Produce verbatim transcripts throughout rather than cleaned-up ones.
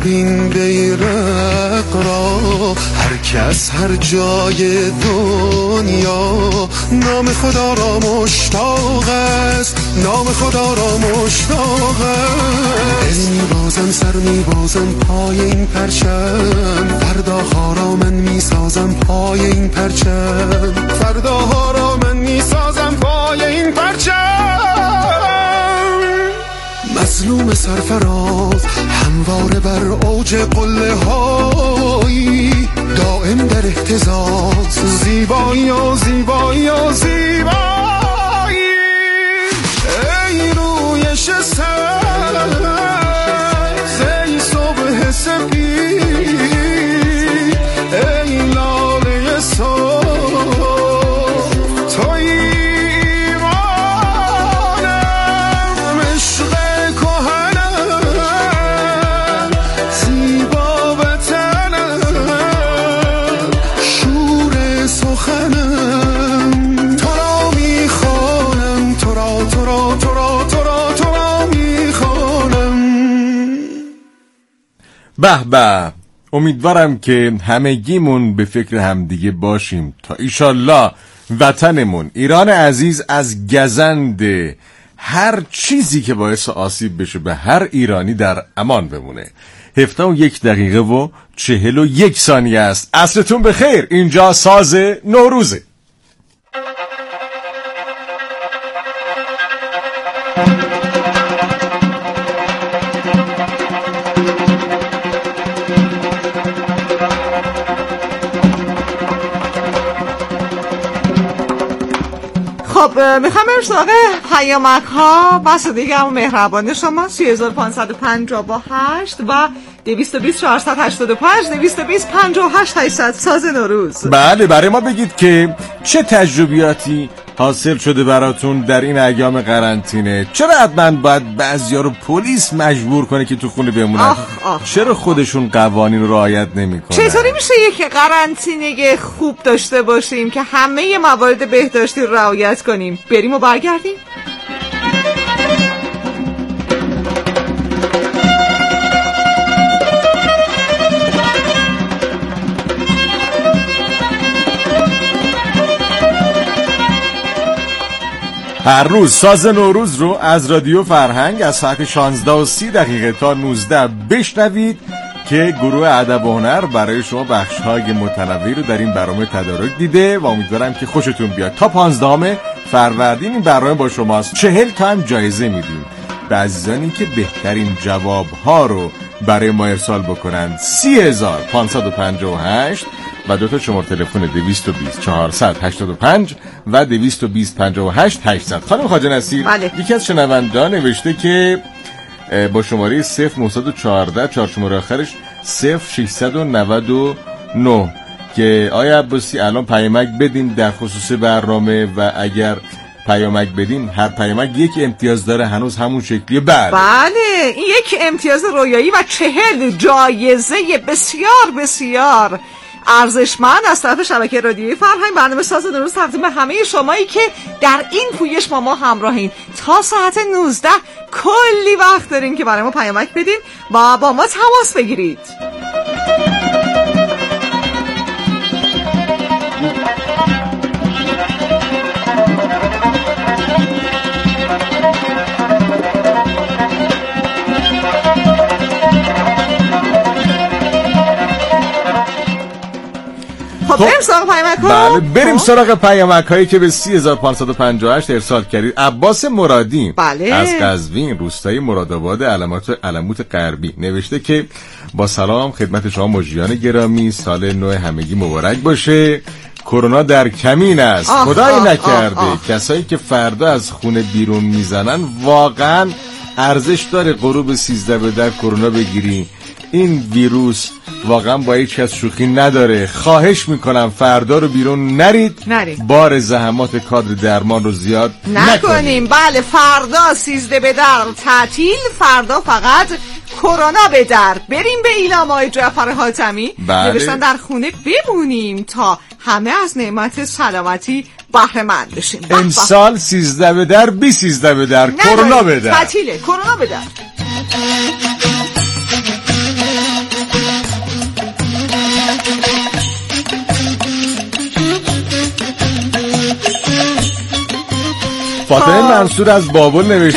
این بیرق را هر کس هر جای دنیا نام خدا را مشتاق است، نام خدا را مشتاق است. میبازم سر میبازم پای این پرچم، فرداها را من میسازم پای این پرچم، فرداها را من میسازم پای این پرچم. مظلوم سرفراز همواره بر اوج قله هایی، دائم در اهتزاز، زیبایی و زیبایی و زیبایی. ای رویش سبز، ای صبح سپید، ای لاله صبح، به به. امیدوارم که همگیمون به فکر همدیگه باشیم تا ایشالله وطنمون ایران عزیز از گزند هر چیزی که باعث آسیب بشه به هر ایرانی در امان بمونه. هفته و یک دقیقه و چهل و یک ثانیه است. عصرتون بخیر. اینجا ساز نوروزه. خب میخوام بریم سراغ پیامک ها. بس دیگه هم مهربانی شما سه هزار و پانصد و پنجاه و هشت و دویست و بیست چهارصد و هشتاد و پنج دویست و بیست پنجاه و هشت هشتصد. ساز نوروز. بله، برای ما بگید که چه تجربیاتی حاصل شده براتون در این ایام قرنطینه. چرا حتما باید بعضیا رو پلیس مجبور کنه که تو خونه بمونن؟ آخ آخ. چرا خودشون قوانین رو رعایت نمیکنن؟ چطوری میشه یک قرنطینه خوب داشته باشیم که همه موارد بهداشتی رو رعایت کنیم؟ بریم و برگردیم. هر روز ساز نوروز رو از رادیو فرهنگ از ساعت شانزده و سی دقیقه تا نوزده بشنوید که گروه ادب و هنر برای شما بخش‌های متنوعی رو در این برنامه تدارک دیده و امیدوارم که خوشتون بیاد. تا پانزدهم فروردین این برنامه با شماست. چهل تا هم جایزه میدیم به عزیزانی که بهترین جواب‌ها رو برای ما ارسال بکنن. سی هزار پانصد و پنجاه و هشت و دو تا شماره تلفن دویست و بیست چهارصد و هشتاد و پنج و دویست و بیست پنجاه و هشت هشتصد. خانم خواجه نصیر، بله. یکی از شنوندگان نوشته که با شماره صفر نهصد و چهارده چهار شماره آخرش صفر ششصد و نود و نه که آیا عباسی الان پیامک بدیم در خصوص برنامه و اگر پیامک بدیم هر پیامک یک امتیاز داره، هنوز همون شکلیه؟ بله بله، این یک امتیاز رویایی و چهل جایزه بسیار بسیار ارزشمند از طرف شبکه رادیویی فرهنگ. برنامه ساز نوروز تقدیم به همه شمایی که در این پویش ما ما همراهین. تا ساعت نوزده کلی وقت دارین که برای ما پیامک بدین و با ما تماس بگیرید. خب بریم سراغ پیامک ها. بله بریم سراغ پیامک هایی که به سی هزار و پانصد و پنجاه و هشت ارسال کردید. عباس مرادی بله. از قزوین روستای مرادآباد علموت علموت غربی نوشته که با سلام خدمت شما مجریان گرامی، سال نو همگی مبارک باشه. کرونا در کمین است، خدای نکرده. آه آه. کسایی که فردا از خونه بیرون میزنن واقعا ارزش داره غروب سیزده به در کرونا بگیری. این ویروس واقعا با هیچ کس شوخی نداره. خواهش میکنم فردا رو بیرون نرید، نرید. بار زحمات کادر درمان رو زیاد نکنیم, نکنیم. بله فردا سیزده به در تعطیل، فردا فقط کرونا به در. بریم به ایلامای جعفر حاتمی نوشتن در خونه بمونیم تا همه از نعمت سلامتی بهره مند بشیم. امسال سیزده به در بی سیزده به در کرونا به در تعطیله، کرونا به در. فاطمه منصور از بابل نوشته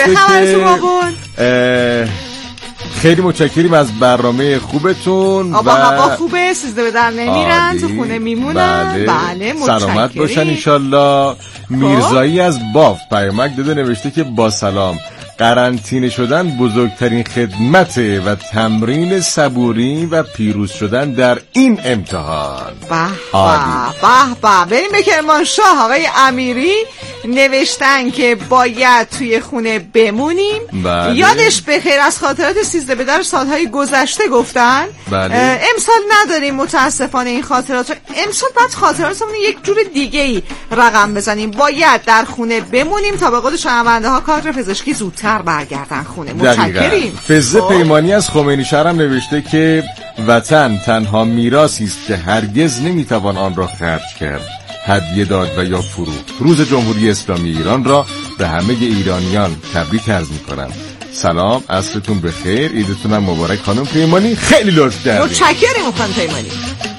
که خیلی متشکریم از برنامه خوبتون آبا هوا خوبه، سیزده به در نمیرن، تو خونه میمونن. بله, بله متشکریم، سلامت باشن انشالله. میرزایی از باف پیامک داده نوشته که با سلام، قرنطینه شدن بزرگترین خدمته و تمرین صبوری و پیروز شدن در این امتحان. به به به. بریم به کرمانشاه. آقای امیری نوشتن که باید توی خونه بمونیم. بله. یادش بخیر از خاطرات سیزده به در سالهای گذشته گفتن. بله. امسال نداریم متاسفانه این خاطرات رو. امسال باید خاطراتمون یک جور دیگه ای رقم بزنیم. باید در خونه بمونیم تا به قول شنونده ها کادر پزشکی زودتر برگردن خونه. متشکریم. فزه پیمانی از خمینی شهر هم نوشته که وطن تنها میراثی است که هرگز نمیتوان آن را خرج کرد، هدیه داد و یا فروخت. روز جمهوری اسلامی ایران را به همه ایرانیان تبریک عرض می‌کنم. سلام، عصرتون بخیر، عیدتون هم مبارک. خانم پیمانی خیلی لطف کردید. متشکریم خانم پیمانی.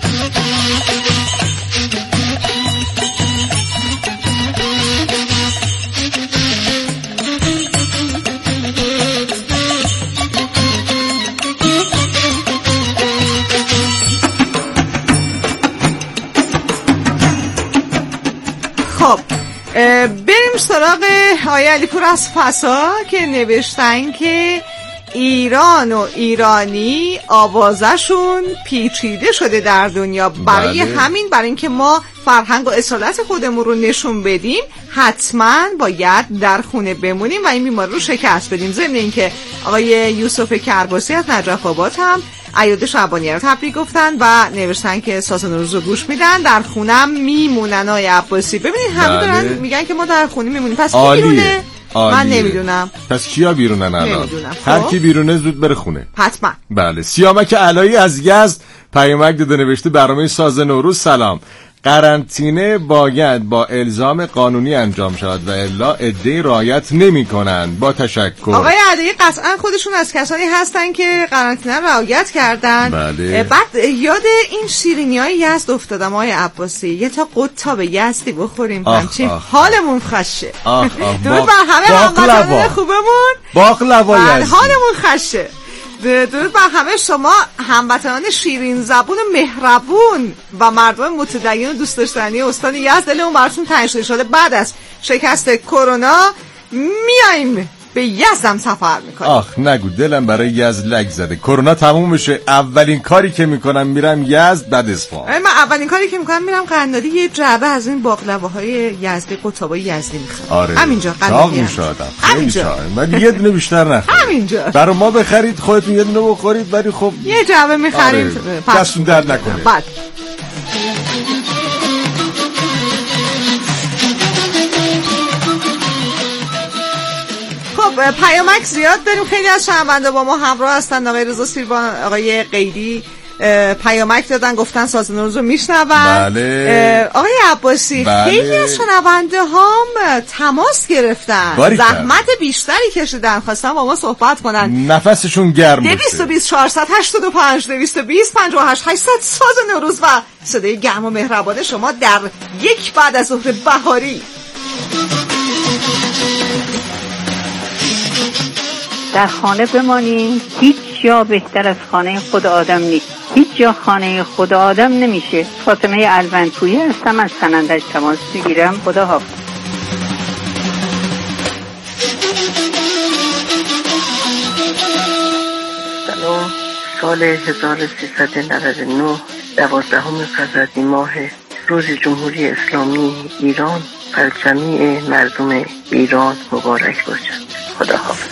خب بریم سراغ آقای علیپور از فسا که نوشتن که ایران و ایرانی آوازشون پیچیده شده در دنیا. برای بله. همین برای اینکه ما فرهنگ و اصالت خودمون رو نشون بدیم حتما باید در خونه بمونیم و این بیماری رو شکست بدیم. ضمن اینکه آقای یوسف کرباسی از نجف آباد هم عیاد شعبانی رو تبریک گفتن و نوشتن که ساز نوروز رو گوش میدن. در خونم میمونن آقای عباسی. ببینید همه بله. دارن میگن که ما در خونه میمونیم. پس کی عالیه. بیرونه؟ عالیه. من نمیدونم. پس کیا بیرونن الان؟ نمیدونم. هر کی بیرونه زود بره خونه. حتما. بله. سیامک علایی از یزد پیامک داده نوشته برنامه ساز نوروز سلام، قرنطینه باید با الزام قانونی انجام شود و الا عده‌ای رعایت نمی‌کنند. با تشکر. آقای عدایی قطعا خودشون از کسانی هستن که قرنطینه رعایت کردن. بله. بعد یاد این شیرینی‌های یزد افتادم آقای عباسی، یه تا قطاب یزدی بخوریم همچین حالمون خشه. درود بر همه هموطنان خوبمون. باقلوا یزدی. حالمون خشه. درود بر همه شما هموطنان شیرین زبون و مهربون و مردم متدین و دوست داشتنی استان یزد. دلمون براتون تنگ شده. بعد از شکست کرونا میایم به یزدم سفر میکنیم. آخ نگو، دلم برای یزد لگ زده. کرونا تموم بشه اولین کاری که میکنم میرم یزد، بعد اصفهان. من اولین کاری که میکنم میرم قنداری یه جعبه از این باقلواهای یزدی قطابای یزدی میخرم. آره. همینجا قنداری میشادم. همینجا. من یه دونه بیشتر نخرم. همینجا. برای ما بخرید، خودتون یه دونه بخورید، ولی خب یه جعبه میخریم. آره. دستون درد نکنه. بعد پیامک زیاد داریم. خیلی از شنونده با ما همراه هستن. آقای رضا سیروان، آقای قیدی پیامک دادن گفتن ساز نوروز رو میشنون. بله. آقای عباسی بله. خیلی از شنونده هم تماس گرفتن، زحمت بیشتری کشیدن، خواستن با ما صحبت کنن، نفسشون گرم باشه. دویست و بیست چهارصد هشتاد و پنج دویست و بیست پنجاه و هشت هشتصد ساز نوروز و صدای گرم و مهربان شما در یک بعد از ظهر بهاری. در خانه بمانیم، هیچ جا بهتر از خانه خود آدم نیست. هیچ جا خانه خود آدم نمیشه. فاطمه الونپویی هستم، از سنندج تماس میگیرم. خدا حافظ. سلام. سال هزار و سیصد و نود و نه دوازدهم فروردین ماه، روز جمهوری اسلامی ایران بر جمیع مردم ایران مبارک باشد. خدا حافظ.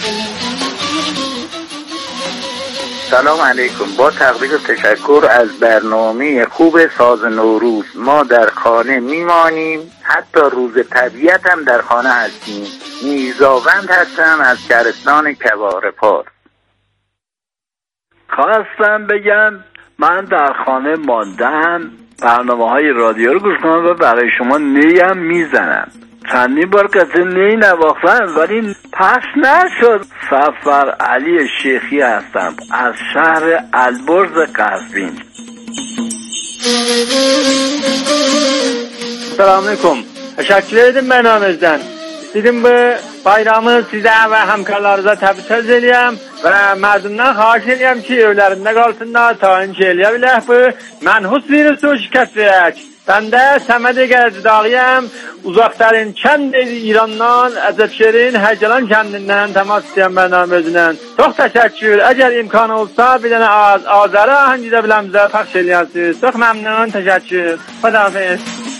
سلام علیکم. با تقدیر و تشکر از برنامه خوب ساز نوروز. ما در خانه میمانیم، حتی روز طبیعت هم در خانه هستیم. میرزاوند هستم از شهرستان کواره پار. خواستم بگم من در خانه ماندم، برنامه های رادیو رو گوش کنم و برای شما نیم میزنم. چندین بار قطعه نی نواختن ولی پخش نشد. سفر علی شیخی هستم از شهر البرز قزوین. سلام علیکم. Teşekkür ederim ben Ahmet'den. دیدیم به bayramı sizə və həmkarlarınıza təbrik edirəm və mərdumdan xahiş edirəm ki, evlərində qalsınlar, tayin ki, eləyə bilək bu mənhus virusu şikayət edək. Ben de Səməd Gəzdağıyam, uzaqların kənd İrandan, Əcəbşerin Həcəlan kəndindən təmas edən bərnamə özündən. Çox təşəkkür. Əgər imkanı olsa bir dənə az Azərə ahəngidə biləmizə pəxş eləyərsiniz. Çox məmnun, təşəkkür. Xudahafiz.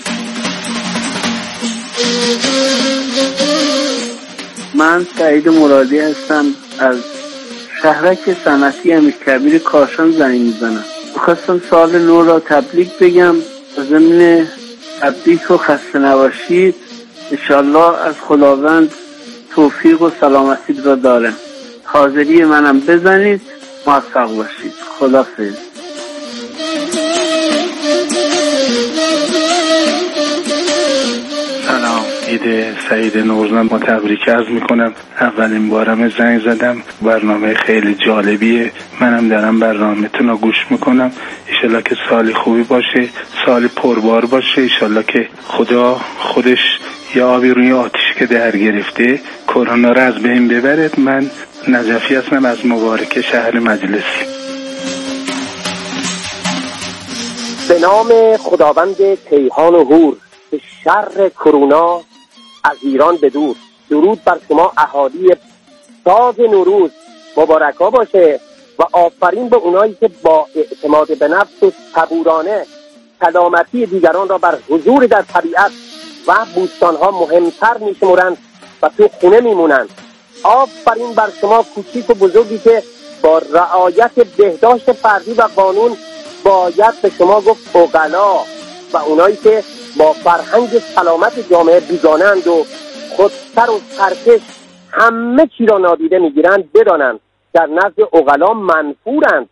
من سعید مرادی هستم از شهرک صنعتی امیرکبیر کاشان زنگ میزنم. میخواستم سال نو را تبریک بگم. ضمن تبریک و خسته نباشید. انشالله از خداوند توفیق و سلامتی را دارم. حاضری منم بزنید، موفق باشید. خداحافظ. سلام، عید سعید نوروز ما تبریک عرض میکنم. اولین بارم زنگ زدم، برنامه خیلی جالبیه. منم دارم برنامه‌تون رو گوش میکنم. انشالله که سالی خوبی باشه، سالی پربار باشه. انشالله که خدا خودش یا آبی روی آتیش که در گرفته کرونا رو از بین ببرد. من نجفی هستم از مبارک شهر مجلسی. به نام خداوند کیهان و هور که شر کرونا از ایران بدور. درود بر شما اهالی ساز نوروز، مبارکا باشه و آفرین به اونایی که با اعتماد به نفس و صبورانه سلامتی دیگران را بر حضور در طبیعت و بوستانها مهمتر میشمرند و تو خونه میمونند. آفرین بر شما کوچیک و بزرگی که با رعایت بهداشت فردی و قانون باید به شما گفت عقلا و اونایی که با فرهنگ سلامت جامعه بیگانند و خودسر و سرکش همه چی را نادیده میگیرند بدانند در نزد عقلا منفورند.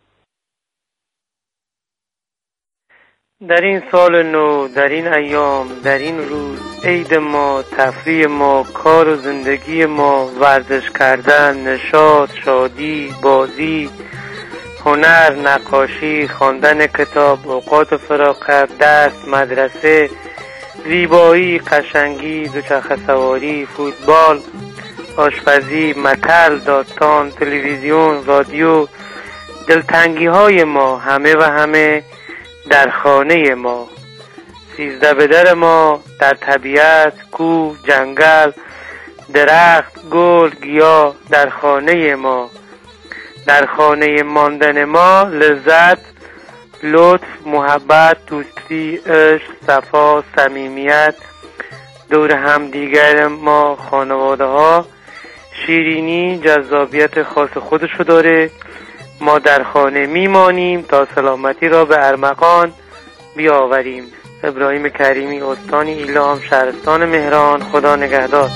در این سال نو، در این ایام، در این روز، عید ما، تفریح ما، کار و زندگی ما، ورزش کردن، نشاط، شادی، بازی، هنر، نقاشی، خواندن کتاب، اوقات فراغت، درس، مدرسه، زیبایی، قشنگی، دوچرخه سواری، فوتبال، آشپزی، متل، داستان، تلویزیون، رادیو، دلتنگی های ما، همه و همه در خانه ما. سیزده به در ما، در طبیعت، کوه، جنگل، درخت، گل، گیاه، در خانه ما. در خانه ماندن ما لذت، لطف، محبت، دوستی، عشق، صفا، صمیمیت، دور هم دیگر ما خانواده ها، شیرینی، جذابیت خاص خودشو داره. ما در خانه میمانیم تا سلامتی را به ارمغان بیاوریم. ابراهیم کریمی، استان ایلام، شهرستان مهران. خدا نگهدار.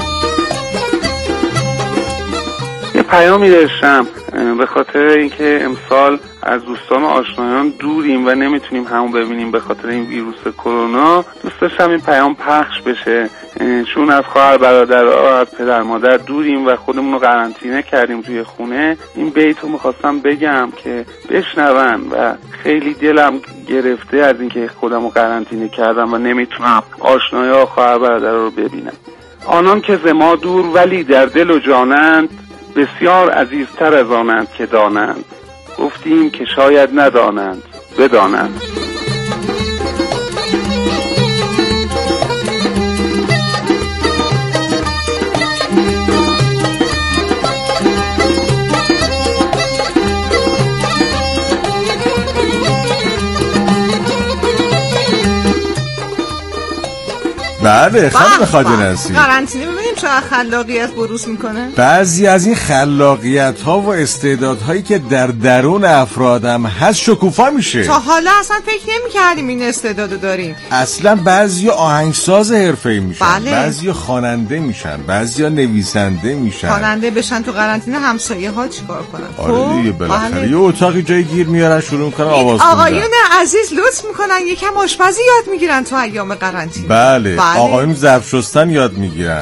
یه پیامی داشتم به خاطر اینکه امسال از دوستان و آشنایان دوریم و نمیتونیم همون ببینیم به خاطر این ویروس کرونا. دوست داشتم این پیام پخش بشه، چون از خواهر برادرها، از پدر مادر دوریم و خودمون رو قرنطینه کردیم توی خونه. این بیت رو میخواستم بگم که بشنون و خیلی دلم گرفته از اینکه خودم رو قرنطینه کردم و نمیتونم آشنایان و خواهر برادرها رو ببینم. آنان که ز ما دور ولی در دل و جانند، بسیار عزیزتر از آنند که دانند. گفتیم که شاید ندانند، بدانند. بله خانم خادنسی، قرنطینه ببینیم چقدر خلاقیت بروز میکنه. بعضی از این خلاقیت ها و استعدادهایی که در درون افرادم هست شکوفا میشه. تا حالا اصلا فکر نمی کردیم این استعدادو داریم. اصلا بعضی آهنگساز حرفه‌ای میشن، بله. بعضی خواننده میشن، بعضی نویسنده میشن. خواننده بشن تو قرنطینه همسایه ها چیکار کنن؟ آره دیگه بالاخره یه اتاقی جای گیر میارن شروع میکنن آواز خوندن. آقایون عزیز لطف میکنن یکم آشپزی یاد میگیرن تو ایام قرنطینه. بله, بله. آقایون ظرف شستن یاد میگیرن. اونو که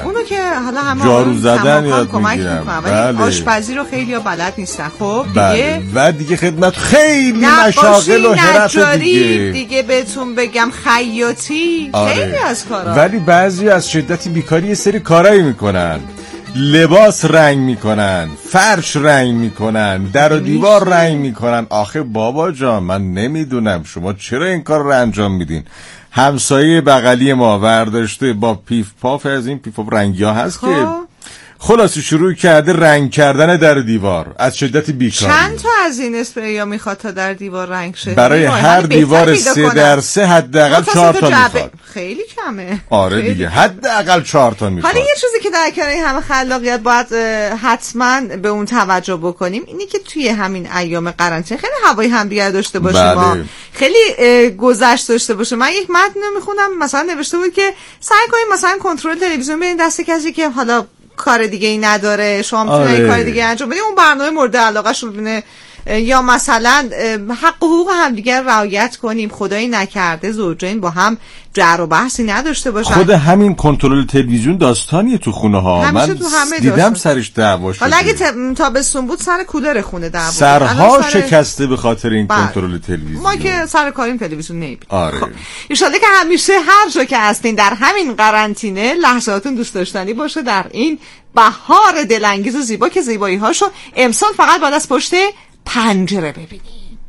حالا همه جارو زدن یاد میگیرن، بله. آشپزی رو خیلی ها بلد نیستن. خب دیگه بله. و دیگه خدمت خیلی مشاغل و حرف دیگه دیگه بهتون بگم خیاطی، آره. خیلی از کارا. ولی بعضی از شدت بیکاری یه سری کارایی میکنن، لباس رنگ میکنن، فرش رنگ میکنن، در و دیوار رنگ میکنن. آخه بابا جان من نمیدونم شما چرا این کار رو انجام میدین. همسایه بغلی ما ورداشته با پیف پاف، از این پیف پاف رنگی ها هست که خلاصی شروع کرده رنگ کردن در دیوار از شدت بیکاری. چند تا از این اسپری ها میخواد تا در دیوار رنگ شه؟ برای هر دیوار سه در سه حداقل چهار تا میخواد. خیلی کمه. آره خیلی. دیگه حداقل چهار تا میخواد. حالا یه چیزی که در کنار این همه خلاقیت باید حتما به اون توجه بکنیم اینی که توی همین ایام قرنطینه خیلی هوای همدیگه داشته باشیم. بله. ما خیلی گذشت داشته باشه. من یک متن میخونم مثلا نوشته بود که سعی کنیم مثلا کنترل تلویزیون بدین دست کسی که حالا کار دیگه ای نداره، شما میتونید آره. کار دیگه انجام بدید، اون برنامه مورد علاقه شون ببینه، یا مثلا حق و حقوق همدیگه رعایت کنیم، خدایی نکرده زوجین با هم جر و بحثی نداشته باشن. خود همین کنترل تلویزیون داستانیه تو خونه ها، من دیدم داشتن. سرش دعوا شده. حالا اگه تابستون بود سر کولر خونه دعوا سرها سر... شکسته به خاطر این بر. کنترل تلویزیون. ما که سر کاریم تلویزیون نمیبینیم. آره. خب ان شاءالله که همیشه هر جا که هستین در همین قرنطینه لحظاتون دوست داشتنی باشه در این بهار دلانگیز و زیبا که زیبایی هاشو امسال فقط بعد از پشت پنجره ببینیم.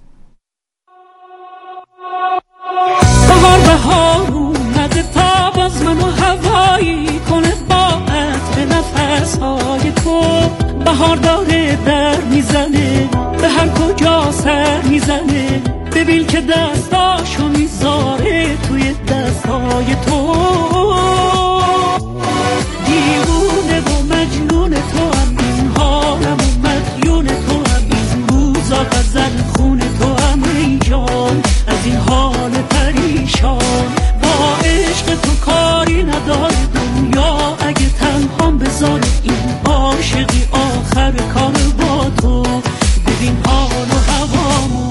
بهار بهار اومده تا باز منو هوایی کنه با عطر نفسهای تو. بهار داره در میزنه به هر کجا سر میزنه، ببین که دستاشو میذاره توی دستای تو. دیوونه و مجنون تو هم این حالم و مدیون تو هم این روزا غزل خون تو هم ای جان از این حال پریشان. با عشق تو کاری نداره دنیا اگه تنهام بذاره این عاشقی آخر کار با تو. ببین حال و هوامو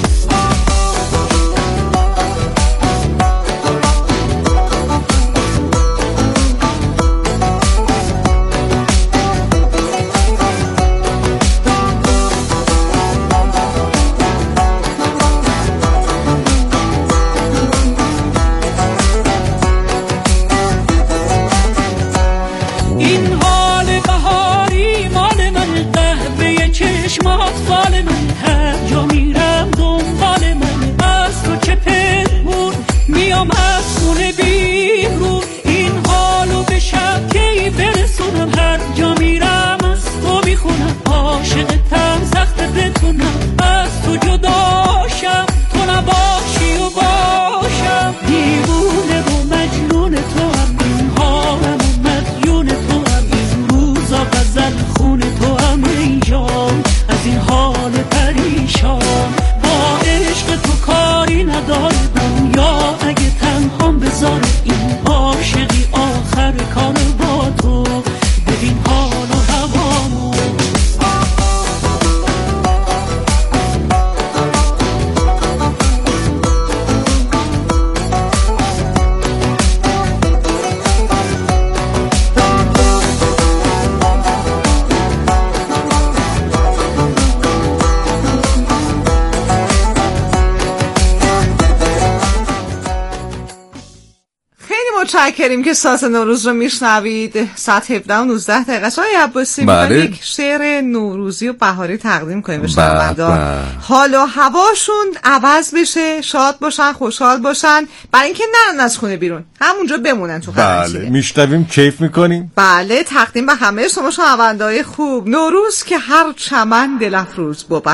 متشکریم که ساز نوروز رو میشنوید. ساعت هفده و نوزده دقیقه است. آقای عباسی بله. یک شعر نوروزی و بهاری تقدیم کنیم به شنوندگان، حال و هواشون عوض بشه، شاد باشن، خوشحال باشن، برای اینکه نرن از خونه بیرون، همونجا بمونن تو قرنطینه. بله میشنویم، کیف میکنیم. بله تقدیم به همه شما شنونده‌های خوب. نوروز که هر چمن دل افروز بود،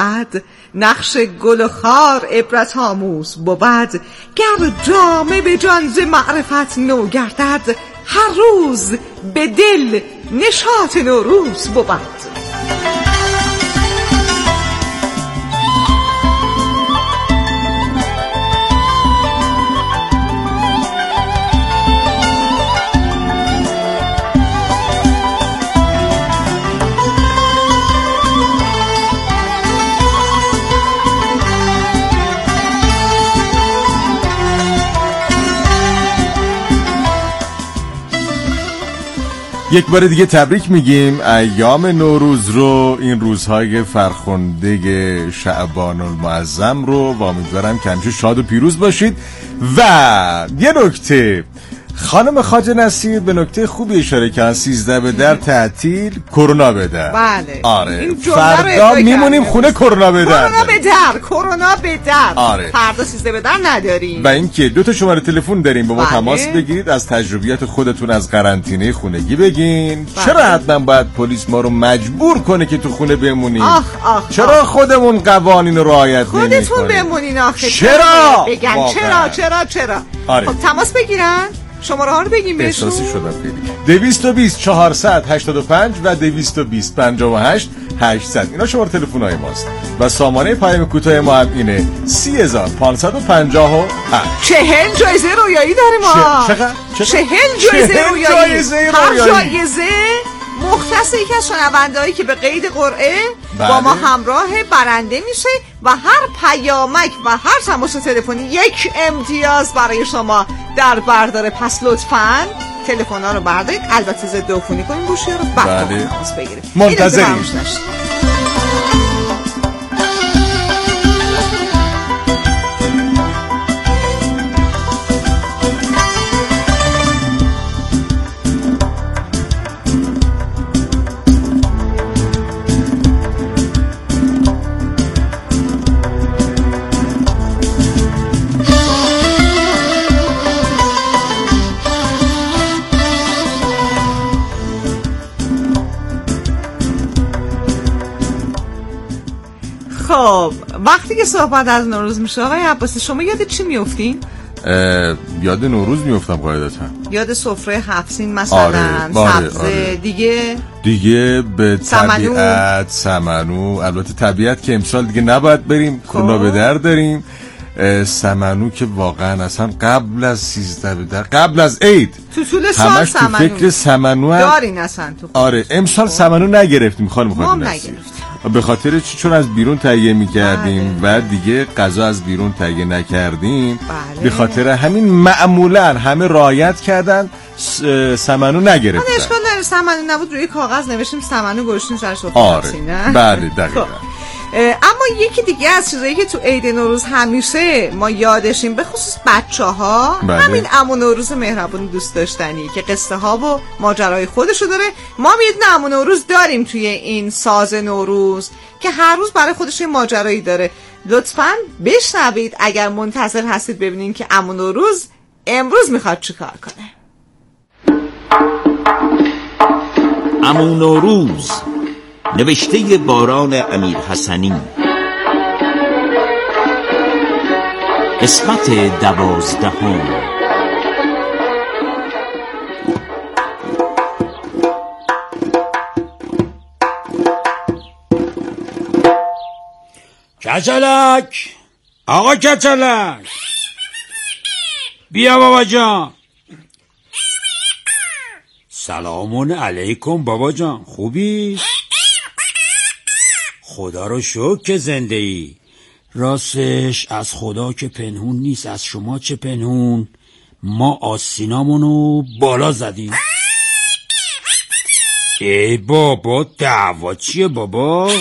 نقش گل و خار عبرت آموز بود، گر جامه به جان ز معرفت نو گردد، هر روز به دل نشاط نوروز بود. یک بار دیگه تبریک میگیم ایام نوروز رو، این روزهای فرخنده شعبان المعظم رو، و امیدوارم که همیشه شاد و پیروز باشید. و یه نکته، خانم خواجه نصیر به نکته خوبی اشاره کردن، سیزده به در تعطیل، کرونا به در. بله. آره. فردا میمونیم خونه، کرونا به در. کرونا به در، کرونا به در. آره. فردا سیزده به در نداریم. و اینکه دو تا شماره تلفن داریم، با ما بله. تماس بگیرید، از تجربیات خودتون از قرنطینه خونگی بگین. بله. چرا حتما باید پلیس ما رو مجبور کنه که تو خونه بمونیم؟ آخ آخ. چرا آخ. خودمون قوانین رو رعایت نمی‌کنیم؟ خودتون بمونین آخه. چرا؟ بگن چرا چرا چرا؟ آره. خب تماس بگیرن. شماره ها رو بگیم بهشون. احساسی شدم خیلی. دویست و بیست چهارصد هشتاد و پنج و دویست و بیست پنجاه و هشت هشتصد، اینا شماره تلفن های ماست. و سامانه پیام کوتاه ما هم اینه سی هزار پانصد و پنجاه و هشت. چهل جایزه رویایی داریم ما. چقدر؟ چهل جایزه رویایی. هر جایزه مختص یکی از شنوندهایی که به قید قرعه با ما همراه برنده میشه و هر پیامک و هر تماس تلفنی یک امتیاز برای شما در برداره. پس لطفاً تلفن‌ها رو بردارید، البته ضد عفونی کنید گوشی رو، بعد تماس بگیرید. منتظریم. خب وقتی که صحبت از نوروز میشه آقای عباسی، شما یاد چی میافتین؟ یاد نوروز میافتم قاعدتا. یاد سفره هفت سین مثلا. آره، سبزه. آره. دیگه دیگه به سمنو. طبیعت، سمنو. البته طبیعت که امسال دیگه نباید بریم، کرونا به در داریم. سمنو که واقعا اصلا قبل از سیزده به در، قبل از عید تو طول سال همش سمنو تو فکر سمنو دارین اصلا تو. آره امسال سمنو نگرفتیم خانم خواهد نصیر، به خاطر چی؟ چون از بیرون تهیه می‌کردیم و دیگه غذا از بیرون تهیه نکردیم. بله. به خاطر همین معمولا همه رعایت کردن، سمنو نگرفتن. من اشکال نداره، سمنو نبود روی کاغذ نوشتیم سمنو گوشتیم سر سفره. آره بله دقیقاً. اما یکی دیگه از چیزایی که تو عید نوروز همیشه ما یادشیم، به خصوص بچه‌ها، بله. همین عمو نوروز مهربون دوست داشتنی که قصه ها و ماجرای خودشو داره. ما میدونیم عمو نوروز داریم توی این ساز نوروز که هر روز برای خودش یه ماجرایی داره. لطفاً بشنوید اگر منتظر هستید ببینید که عمو نوروز امروز میخواد چیکار کنه. عمو نوروز، نوشته باران امیر حسنی، قسمت دوازدهم. کچلک، آقا کچلک، بیا بابا جان. سلامون علیکم بابا جان، خوبی؟ خدا رو شکر که زنده ای. راستش از خدا که پنهون نیست، از شما چه پنهون. ما آستینامونو بالا زدیم. ای بابا دعوا چیه بابا؟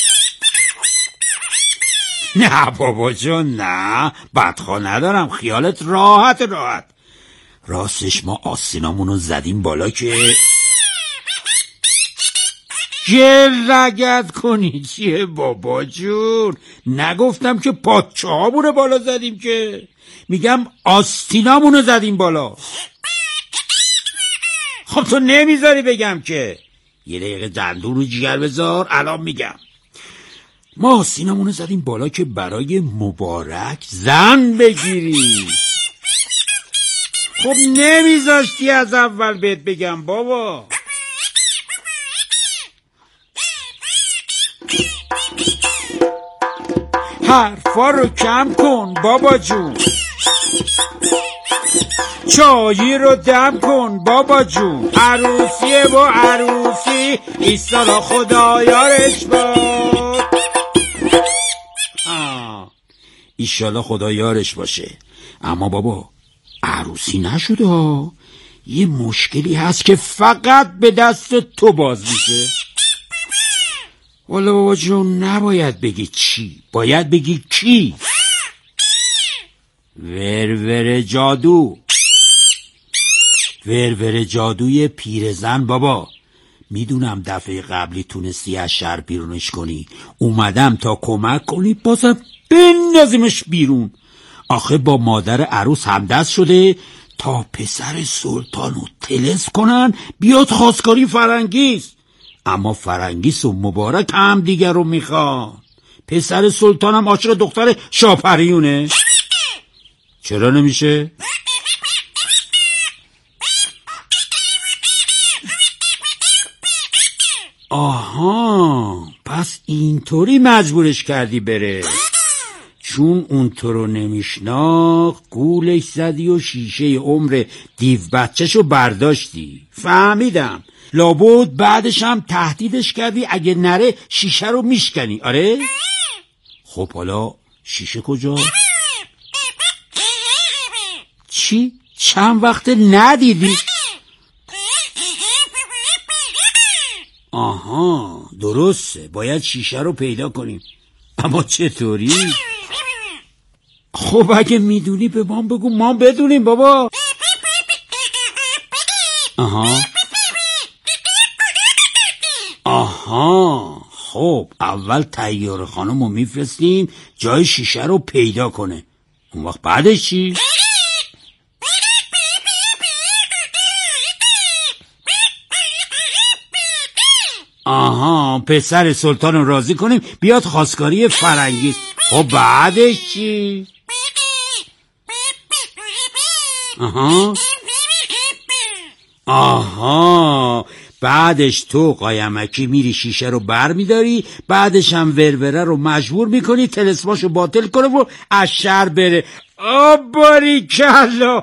نه بابا جان نه، بدخواه ندارم، خیالت راحت راحت. راستش ما آستینامونو زدیم بالا که گل رگت کنی. چیه بابا جون؟ نگفتم که پاچه هامونو بالا زدیم که، میگم آستینامونو زدیم بالا. خب تو نمیذاری بگم که. یه دقیقه دندون رو جگر بذار، الان میگم. ما آستینامونو زدیم بالا که برای مبارک زن بگیری. خب نمیذاشتی از اول بهت بگم بابا. حرفا رو کم کن بابا جون، چایی رو دم کن بابا جون. عروسیه و عروسی ایسالا خدا یارش باد. ایشالا خدا یارش باشه. اما بابا عروسی نشده ها، یه مشکلی هست که فقط به دست تو باز میشه. والا بابا جون نباید بگی چی، باید بگی کی. ورور جادو، ورور جادوی پیرزن. بابا میدونم دفعه قبلی تونستی از شهر بیرونش کنی، اومدم تا کمک کنی بازم بندازیمش بیرون. آخه با مادر عروس همدست شده تا پسر سلطانو تلس کنن بیاد خواستگاری فرنگیس. اما فرنگیس و مبارک هم دیگر رو میخوان. پسر سلطان هم عاشق دختر شاپریونه. چرا نمیشه؟ آها، پس اینطوری مجبورش کردی بره، چون اون تو رو نمیشناخت گولش زدی و شیشه عمر دیو بچه‌شو برداشتی. فهمیدم. لابد بعدش هم تهدیدش کردی اگه نره شیشه رو میشکنی. آره؟ خب حالا شیشه کجا؟ چی؟ چند وقت ندیدی؟ آها درسته، باید شیشه رو پیدا کنیم. اما چطوری؟ خب اگه میدونی به مام بگو، مام بدونیم بابا. آها آها خب اول طیاره خانم رو میفرستیم جای شیشه رو پیدا کنه. اون وقت بعدش چی؟ آها پسر سلطان رو راضی کنیم بیاد خواستگاری فرنگیس. خب بعدش چی؟ آها آها بعدش تو قایمکی میری شیشه رو بر میداری، بعدش هم وروره رو مجبور میکنی تلسماشو باطل کنه و از شهر بره. آباری کلا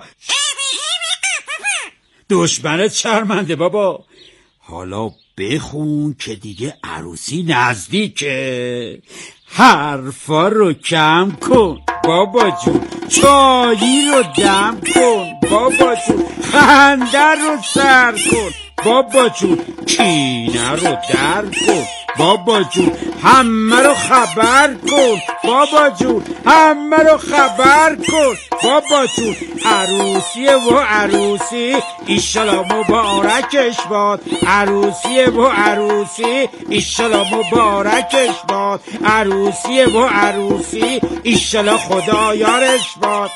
دشمنت شرمنده بابا. حالا بخون که دیگه عروسی نزدیکه. حرفا رو کم کن بابا جون، چایی رو دم کن بابا جون، خنده رو سر کن بابا جون، کینه رو در کن بابا جون، همه رو خبر کن بابا جون، همه رو خبر کن بابا جون. عروسیه و عروسی ایشالا مبارکش باد، عروسیه و عروسی ایشالا مبارکش باد، عروسیه و عروسی ایشالا خدا یارش باد.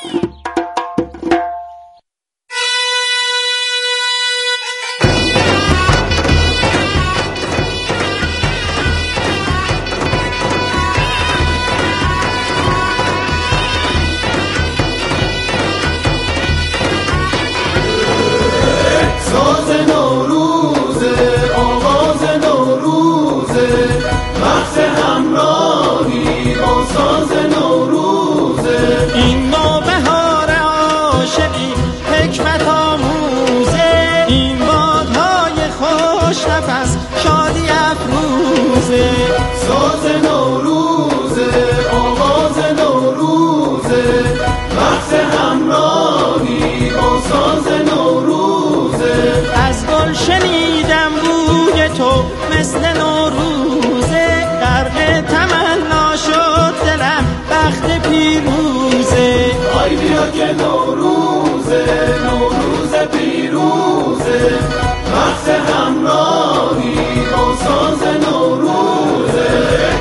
مثل نوروزه غرق تمنا شد دلم بخت پیروزه. آی بیا که نوروزه نوروز پیروزه، وقت همراهی با ساز نوروزه.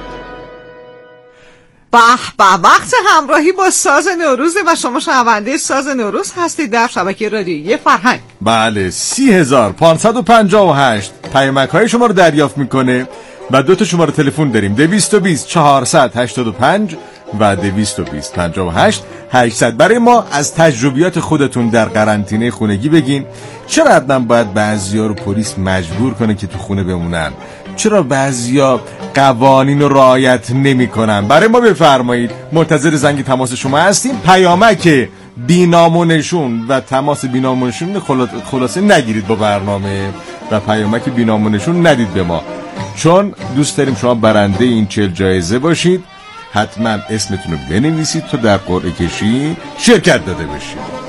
به به، وقت همراهی با ساز نوروزه و شما شنونده ساز نوروز هستید در شبکه رادیویی فرهنگ. بله، سی هزار پانصد و پنجاه و هشت پیامک های شما رو دریافت میکنه و دو تا شماره تلفن داریم، دویست و بیست چهارصد هشتاد و پنج و دویست و بیست پنجاه و هشت هشتصد. برای ما از تجربیات خودتون در قرنطینه خونگی بگین. چرا حتما باید بعضیا رو پلیس مجبور کنه که تو خونه بمونن؟ چرا بعضیا قوانین رو رعایت نمی‌کنن؟ برای ما بفرمایید. منتظر زنگ تماس شما هستیم. پیامک بی‌نام و تماس بی‌نام خلاصه نگیرید با برنامه و پیامک بی‌نام ندید به ما، چون دوست داریم شما برنده این چهل جایزه باشید. حتما اسمتون رو بنویسید تا در قرعه کشی شرکت داده بشید.